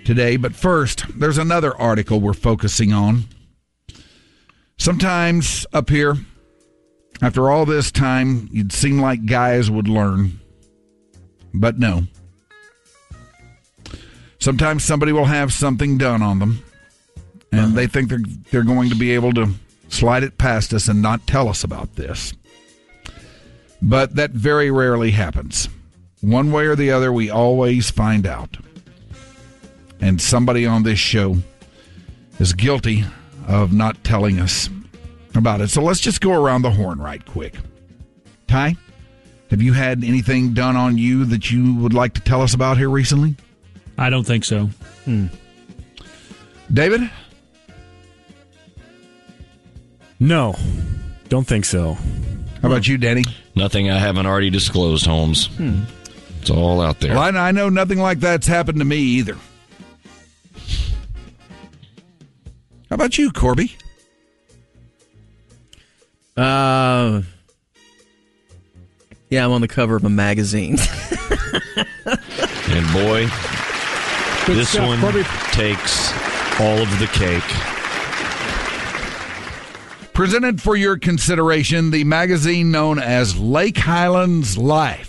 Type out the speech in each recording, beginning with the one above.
today. But first, there's another article we're focusing on. Sometimes up here, after all this time, you'd seem like guys would learn. But no. Sometimes somebody will have something done on them, and they think they're going to be able to slide it past us and not tell us about this. But that very rarely happens. One way or the other, we always find out. And somebody on this show is guilty of not telling us about it. So let's just go around the horn right quick. Ty, have you had anything done on you that you would like to tell us about here recently? I don't think so. David? No, don't think so. How about you, Danny? Nothing I haven't already disclosed, Holmes. It's all out there. Well, I know nothing like that's happened to me either. How about you, Corby? Yeah, I'm on the cover of a magazine. And boy, Good this stuff, one Corby. takes all of the cake. Presented for your consideration, the magazine known as Lake Highlands Life.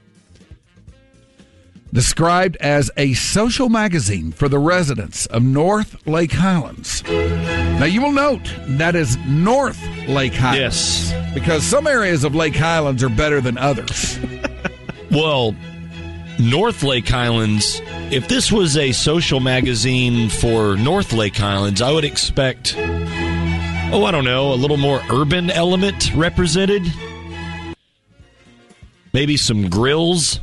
Described as a social magazine for the residents of North Lake Highlands. Now, you will note that is North Lake Highlands. Yes. Because some areas of Lake Highlands are better than others. Well, North Lake Highlands, if this was a social magazine for North Lake Highlands, I would expect, I don't know, a little more urban element represented. Maybe some grills.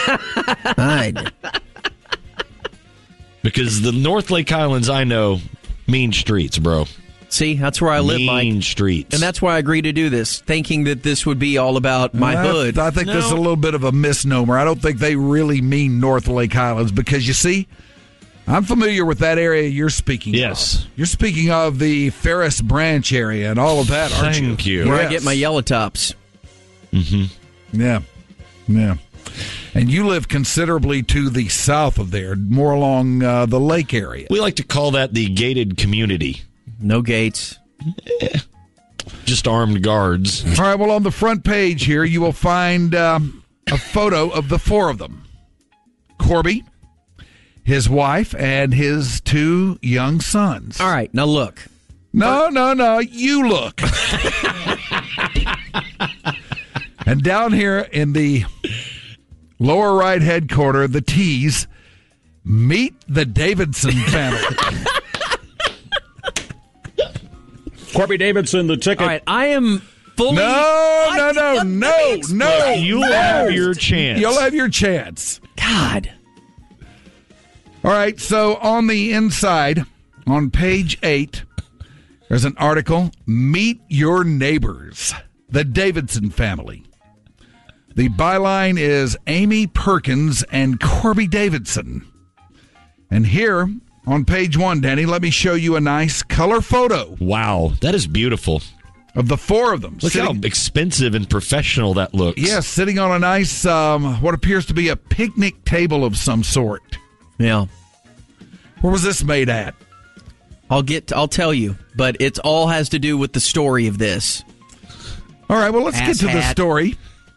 Because the North Lake Highlands, I know, mean streets, bro. See, that's where I live, Mike. Mean streets. And that's why I agreed to do this, thinking that this would be all about my hood. I think this is a little bit of a misnomer. I don't think they really mean North Lake Highlands because, you see, I'm familiar with that area you're speaking of. Yes. You're speaking of the Ferris Branch area and all of that, aren't you? Thank you. Where I Yes. get my yellow tops. Mm-hmm. Yeah. Yeah. And you live considerably to the south of there, more along the lake area. We like to call that the gated community. No gates. Just armed guards. All right, well, on the front page here, you will find a photo of the four of them. Corby, his wife, and his two young sons. All right, now look. No, you look. And down here in the lower right head corner, the T's, meet the Davidson family. Corby Davidson, the ticket. All right, I am fully... No. You'll have your chance. You'll have your chance. God. All right, so on the inside, on page 8, there's an article, Meet Your Neighbors, the Davidson family. The byline is Amy Perkins and Corby Davidson. And here on page 1, Danny, let me show you a nice color photo Wow, that is beautiful. of the four of them. Look how expensive and professional that looks. Yes, sitting on a nice, what appears to be a picnic table of some sort. Yeah. Where was this made at? I'll tell you, but it all has to do with the story of this. All right, well, let's get to the story.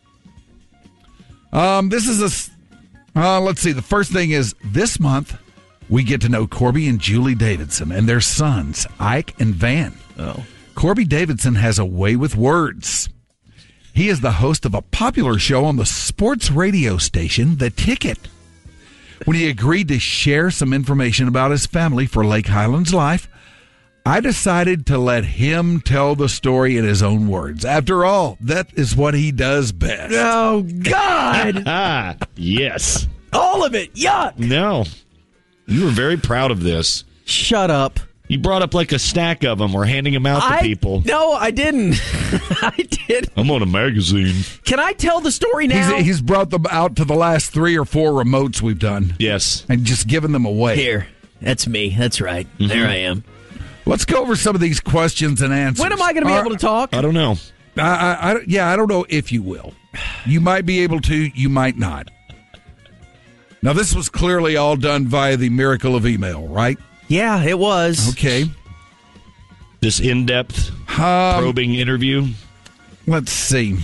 This is let's see. The first thing is this month we get to know Corby and Julie Davidson and their sons, Ike and Van. Oh. Corby Davidson has a way with words. He is the host of a popular show on the sports radio station, The Ticket. When he agreed to share some information about his family for Lake Highlands Life, I decided to let him tell the story in his own words. After all, that is what he does best. Oh, God. Yes. All of it. Yuck. No. You were very proud of this. Shut up. You brought up like a stack of them. We're handing them out to people. No, I didn't. I did. I'm on a magazine. Can I tell the story now? He's brought them out to the last 3 or 4 remotes we've done. Yes. And just given them away. Here. That's me. That's right. Mm-hmm. There I am. Let's go over some of these questions and answers. When am I going to be able to talk? I don't know. I don't know if you will. You might be able to. You might not. Now, this was clearly all done via the miracle of email, right? Yeah, it was. Okay. This in-depth probing interview. Let's see.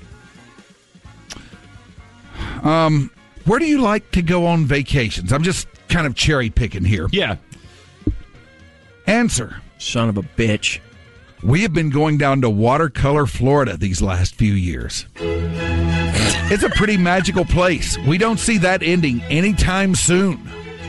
Where do you like to go on vacations? I'm just kind of cherry picking here. Yeah. Answer. Son of a bitch. We have been going down to Watercolor, Florida these last few years. It's a pretty magical place. We don't see that ending anytime soon.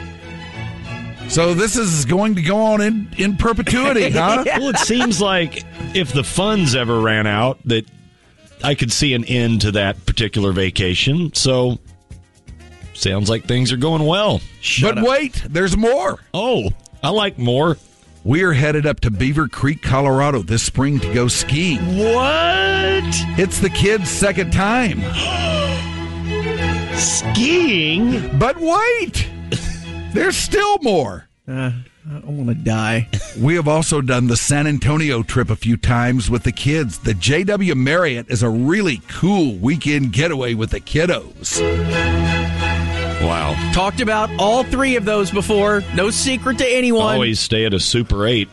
So this is going to go on in perpetuity, huh? Yeah. Well, it seems like if the funds ever ran out, that I could see an end to that particular vacation. So, sounds like things are going well. But wait, there's more. Oh, I like more. We're headed up to Beaver Creek, Colorado this spring to go skiing. What? It's the kids' second time. Skiing? But wait, there's still more. I want to die. We have also done the San Antonio trip a few times with the kids. The JW Marriott is a really cool weekend getaway with the kiddos. Wow. Talked about all three of those before. No secret to anyone. Always stay at a Super 8.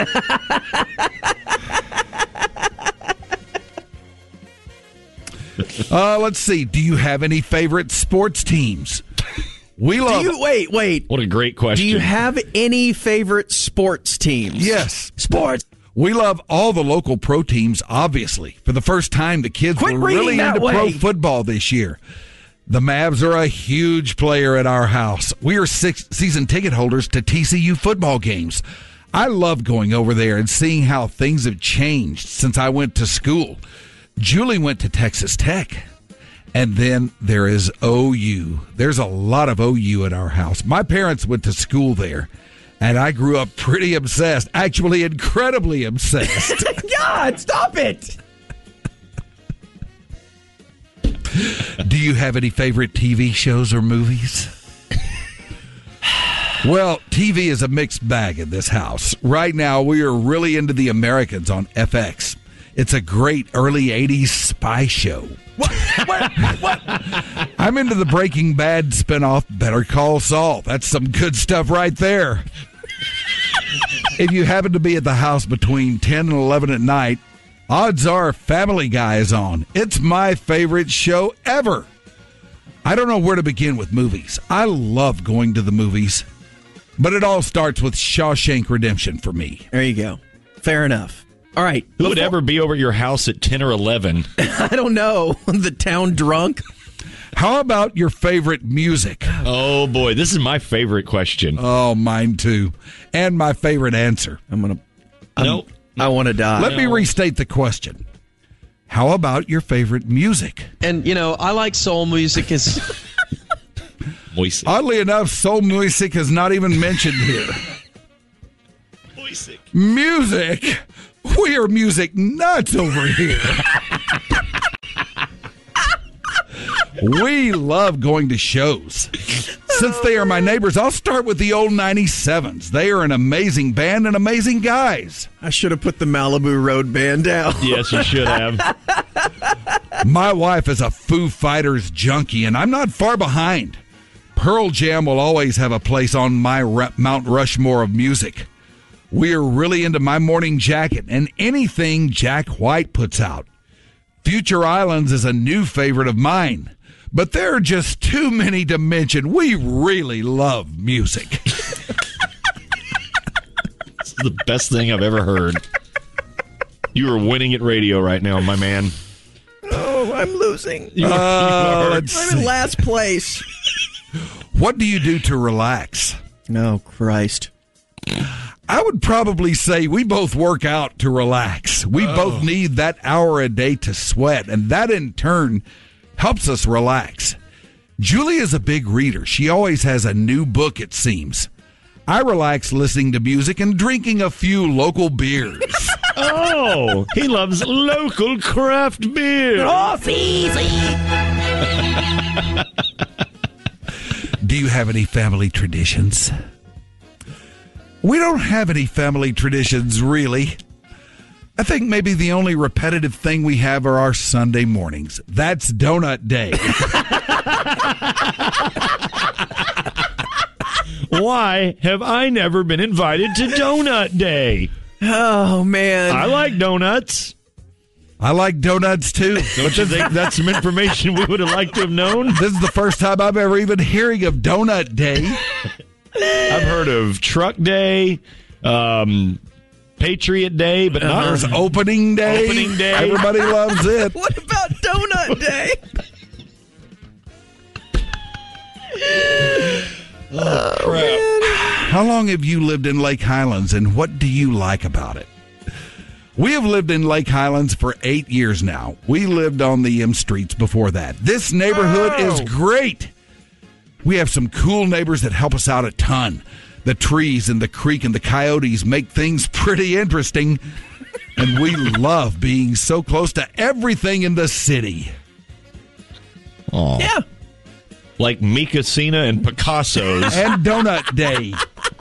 Let's see. Do you have any favorite sports teams? We love. Wait. What a great question. Do you have any favorite sports teams? Yes. Sports. We love all the local pro teams, obviously. For the first time, the kids Quit were really reading that into pro way. football this year. The Mavs are a huge player at our house. We are season ticket holders to TCU football games. I love going over there and seeing how things have changed since I went to school. Julie went to Texas Tech. And then there is OU. There's a lot of OU at our house. My parents went to school there, and I grew up pretty obsessed. Actually, incredibly obsessed. God, stop it. Do you have any favorite TV shows or movies? Well, TV is a mixed bag in this house. Right now, we are really into The Americans on FX. It's a great early 80s spy show. What? I'm into the Breaking Bad spinoff, Better Call Saul. That's some good stuff right there. If you happen to be at the house between 10 and 11 at night, odds are Family Guy is on. It's my favorite show ever. I don't know where to begin with movies. I love going to the movies, but it all starts with Shawshank Redemption for me. There you go. Fair enough. All right. Who would ever be over at your house at 10 or 11? I don't know. The town drunk. How about your favorite music? Oh, boy. This is my favorite question. Oh, mine too. And my favorite answer. Nope. I want to die. Let me restate the question. How about your favorite music? And, I like soul music. Oddly enough, soul music is not even mentioned here. Music? We are music nuts over here. We love going to shows. Since they are my neighbors, I'll start with the old 97s. They are an amazing band and amazing guys. I should have put the Malibu Road band down. Yes, you should have. My wife is a Foo Fighters junkie, and I'm not far behind. Pearl Jam will always have a place on my Mount Rushmore of music. We are really into My Morning Jacket and anything Jack White puts out. Future Islands is a new favorite of mine, but there are just too many to mention. We really love music. This is the best thing I've ever heard. You are winning at radio right now, my man. Oh, I'm losing. I'm in last place. What do you do to relax? Oh, Christ. I would probably say we both work out to relax. We both need that hour a day to sweat, and that in turn helps us relax. Julie is a big reader. She always has a new book, it seems. I relax listening to music and drinking a few local beers. Oh, he loves local craft beer. Do you have any family traditions? We don't have any family traditions, really. I think maybe the only repetitive thing we have are our Sunday mornings. That's Donut Day. Why have I never been invited to Donut Day? Oh, man. I like donuts. I like donuts, too. Don't you think that's some information we would have liked to have known? This is the first time I'm ever even hearing of Donut Day. I've heard of Truck Day, Patriot Day, but not There's Opening Day. Opening Day. Everybody loves it. What about Donut Day? How long have you lived in Lake Highlands, and what do you like about it? We have lived in Lake Highlands for 8 years now. We lived on the M streets before that. This neighborhood is great. We have some cool neighbors that help us out a ton. The trees and the creek and the coyotes make things pretty interesting. And we love being so close to everything in the city. Aw. Yeah. Like Mika Sina and Picasso's. And Donut Day.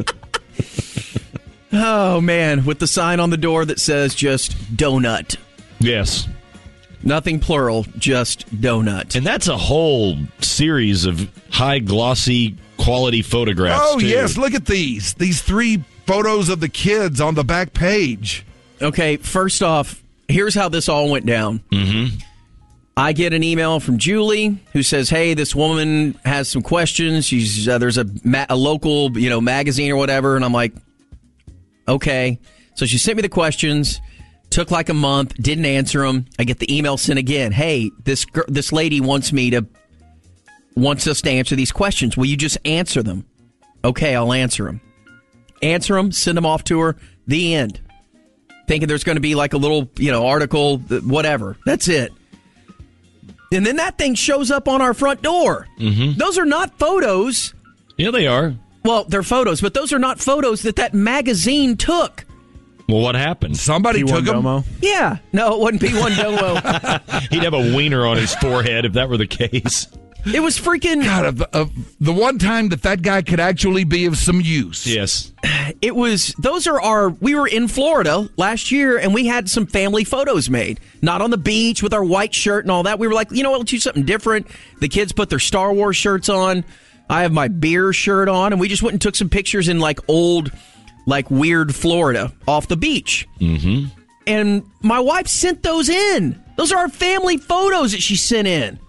Oh, man. With the sign on the door that says just donut. Yes. Nothing plural, just donut. And that's a whole series of high glossy quality photographs. Oh, too. yes. Look at these. These 3 photos of the kids on the back page. Okay, first off, here's how this all went down. Mm-hmm. I get an email from Julie who says, "Hey, this woman has some questions. She's there's a local magazine or whatever," and I'm like, "Okay." So she sent me the questions. Took like a month. Didn't answer them. I get the email sent again. "Hey, this lady wants us to answer these questions. Will you just answer them?" "Okay, I'll answer them." Answer them. Send them off to her. The end. Thinking there's going to be like a little article, whatever. That's it. And then that thing shows up on our front door. Mm-hmm. Those are not photos. Yeah, they are. Well, they're photos, but those are not photos that magazine took. Well, what happened? Somebody P1 took them. Domo. Yeah. No, it wasn't P1 Domo. He'd have a wiener on his forehead if that were the case. It was freaking... God, the one time that guy could actually be of some use. Yes. It was... We were in Florida last year, and we had some family photos made. Not on the beach with our white shirt and all that. We were like, let's do something different. The kids put their Star Wars shirts on. I have my beer shirt on, and we just went and took some pictures in old, weird Florida off the beach. Mm-hmm. And my wife sent those in. Those are our family photos that she sent in.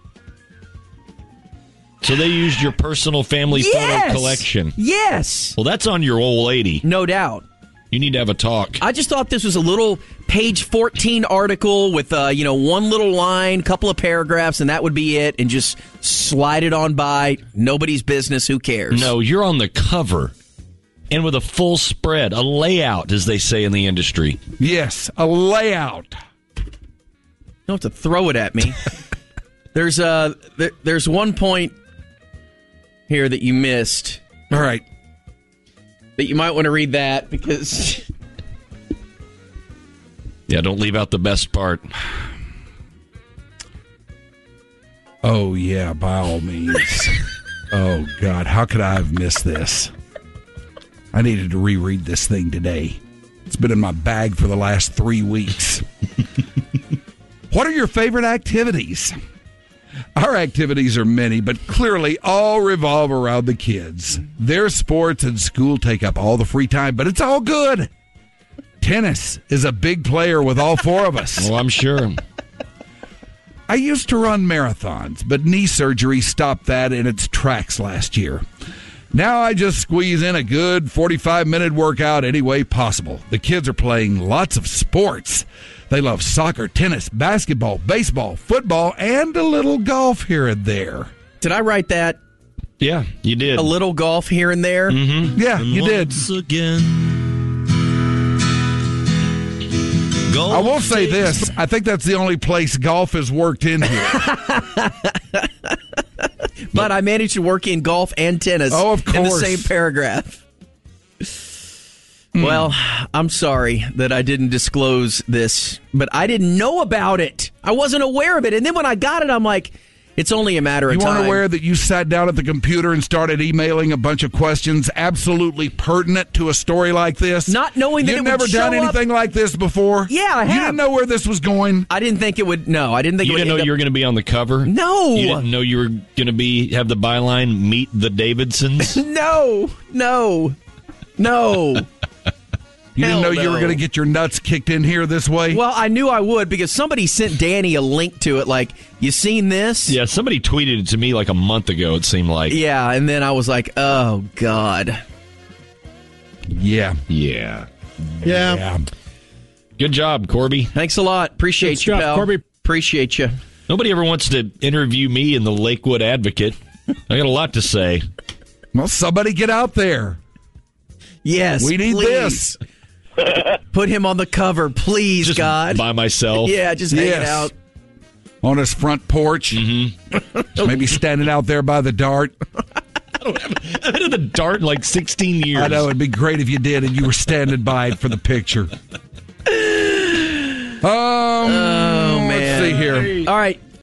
So they used your personal family photo collection. Yes. Well, that's on your old lady. No doubt. You need to have a talk. I just thought this was a little page 14 article with, one little line, couple of paragraphs, and that would be it, and just slide it on by. Nobody's business. Who cares? No, you're on the cover. And with a full spread, a layout, as they say in the industry. Yes, a layout. You don't have to throw it at me. There's one point here that you missed. All right. But you might want to read that because... Yeah, don't leave out the best part. Oh, yeah, by all means. Oh, God, how could I have missed this? I needed to reread this thing today. It's been in my bag for the last 3 weeks. What are your favorite activities? Our activities are many, but clearly all revolve around the kids. Their sports and school take up all the free time, but it's all good. Tennis is a big player with all 4 of us. Well, I'm sure. I used to run marathons, but knee surgery stopped that in its tracks last year. Now I just squeeze in a good 45-minute workout any way possible. The kids are playing lots of sports. They love soccer, tennis, basketball, baseball, football, and a little golf here and there. Did I write that? Yeah, you did. A little golf here and there? Mm-hmm. Yeah, you did. Again, I will say this. I think that's the only place golf has worked in here. But I managed to work in golf and tennis of course. in the same paragraph. Well, I'm sorry that I didn't disclose this, but I didn't know about it. I wasn't aware of it. And then when I got it, I'm like, It's only a matter of You time. weren't aware that you sat down at the computer and started emailing a bunch of questions absolutely pertinent to a story like this? Not knowing that You've it would never done show up- anything like this before? Yeah, I You have. didn't know where this was going? I didn't think it would. No, I didn't think You it would. didn't know end you were going to be on the cover? No. You didn't know you were going to have the byline, Meet the Davidsons? No. You didn't Hell know you were no. going to get your nuts kicked in here this way? Well, I knew I would because somebody sent Danny a link to it. Like, you seen this? Yeah, somebody tweeted it to me like a month ago, it seemed like. Yeah, and then I was like, oh, God. Yeah. Yeah. Yeah. Good job, Corby. Thanks a lot. Appreciate Good you, stuff, pal. Corby. Appreciate you. Nobody ever wants to interview me in the Lakewood Advocate. I got a lot to say. Well, somebody get out there. Yes, We need please. Put him on the cover, please, Just God. by myself. Yeah, just hang it Yes. out. On his front porch. Mm-hmm. Maybe standing out there by the dart. I've had the dart in like 16 years. I know, it'd be great if you did and you were standing by it for the picture. Oh, man. Let's see here. All right.